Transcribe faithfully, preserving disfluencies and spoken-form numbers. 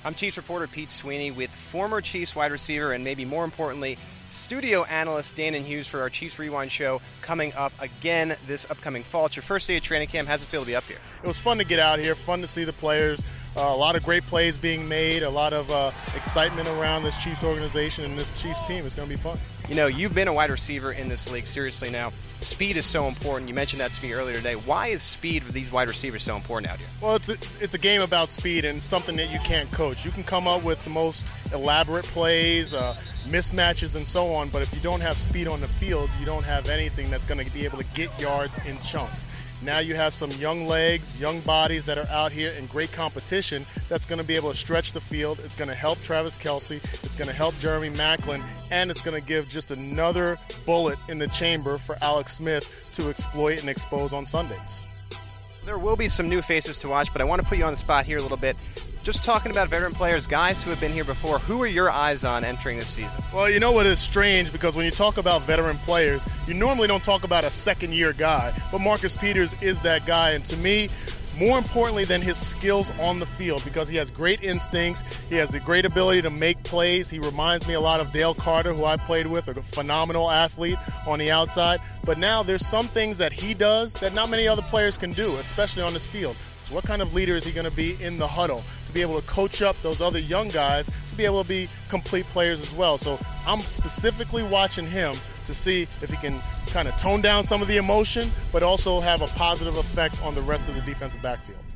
I'm Chiefs reporter Pete Sweeney with former Chiefs wide receiver and maybe more importantly, studio analyst Danon Hughes for our Chiefs Rewind show coming up again this upcoming fall. It's your first day of training camp. How's it feel to be up here? It was fun to get out here, fun to see the players. Uh, a lot of great plays being made, a lot of uh, excitement around this Chiefs organization and this Chiefs team. It's going to be fun. You know, you've been a wide receiver in this league, seriously now. Speed is so important. You mentioned that to me earlier today. Why is speed with these wide receivers so important out here? Well, it's a, it's a game about speed and something that you can't coach. You can come up with the most elaborate plays, uh, mismatches, and so on, but if you don't have speed on the field, you don't have anything that's going to be able to get yards in chunks. Now you have some young legs, young bodies that are out here in great competition that's going to be able to stretch the field. It's going to help Travis Kelce. It's going to help Jeremy Maclin. And it's going to give just another bullet in the chamber for Alex Smith to exploit and expose on Sundays. There will be some new faces to watch, but I want to put you on the spot here a little bit. Just talking about veteran players, guys who have been here before, who are your eyes on entering this season? Well, you know what is strange, because when you talk about veteran players, you normally don't talk about a second-year guy, but Marcus Peters is that guy, and to me, more importantly than his skills on the field, because he has great instincts, he has a great ability to make plays. He reminds me a lot of Dale Carter, who I played with, a phenomenal athlete on the outside, but now there's some things that he does that not many other players can do, especially on this field. So what kind of leader is he going to be in the huddle to be able to coach up those other young guys to be able to be complete players as well? So I'm specifically watching him to see if he can kind of tone down some of the emotion, but also have a positive effect on the rest of the defensive backfield.